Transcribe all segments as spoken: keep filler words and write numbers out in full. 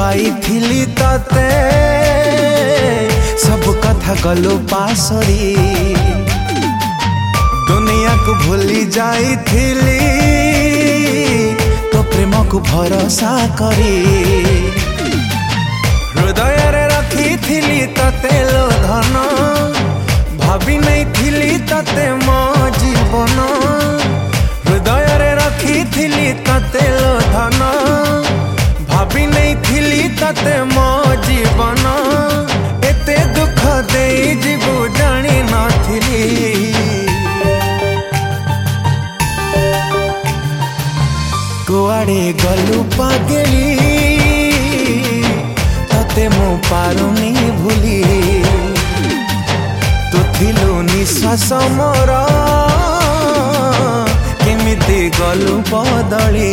पाइथिली तते सब कथा गलो पासरी दुनिया को भूली जाइथिली तो प्रेम को भरोसा करी हृदय रे रखी थिली तते लो धन भाभी नहीं थिली तते मो जीवन हृदय रे रखी थिली तते लो धन भाभी नहीं थिली तते मो जीवन एते दुख दे जीवु जानी नथिली कुआड़े गलु पागली तते मु पारुनी भूली तू थिलु निश्वास मोर केमिति गलु बदली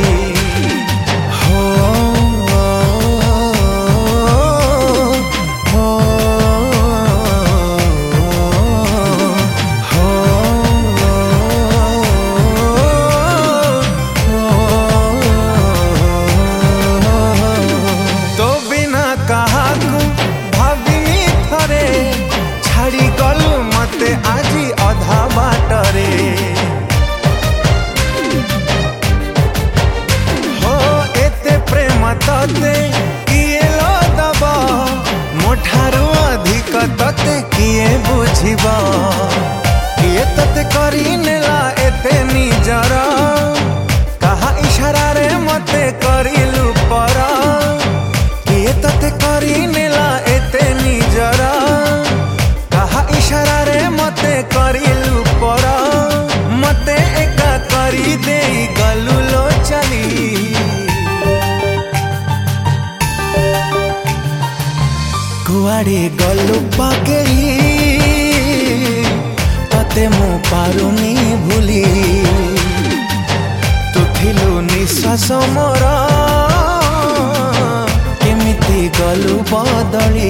आजी अधा बाटरे हो एते प्रेम तते किए लो दबा मोठारू अधिक तते किए बुझिबा किए तते करी नेला एते निजर कहा इशारा रे मते करिलु पर किए तते करी नेला एते निजर इशारा रे मते करिलु पर मते एका करी दे गलु लो चली कुआड़े गलु पागली तते मु पारुनी भूली तू थिलु निश्वास मोर केमिति गलु बदली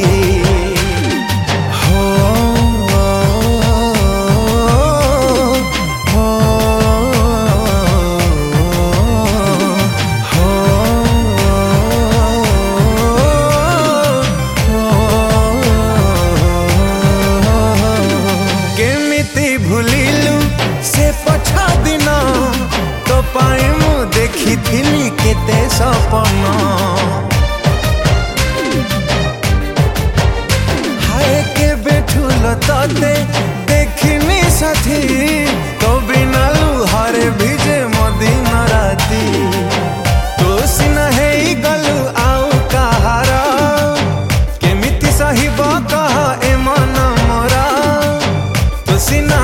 भूलिलु से पछा दिन तो पाए मु देखी थिली केते सपन हाय के बेठुल तते देखिनी साथी तो बिनालु हरे भिजे मदिन राती तो सिना हे गलु आउ कहार केमिति सहिब कह ए मन मोरा तो सिना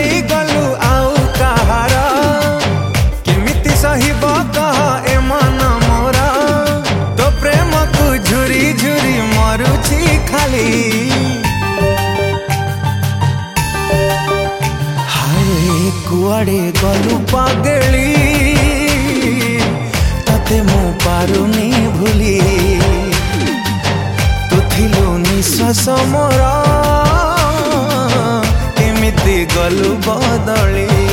हाय कुआड़े गलु पागली तते मु पारुनी भूली तू थिलु निश्वास मोर केमिति गलु बदली।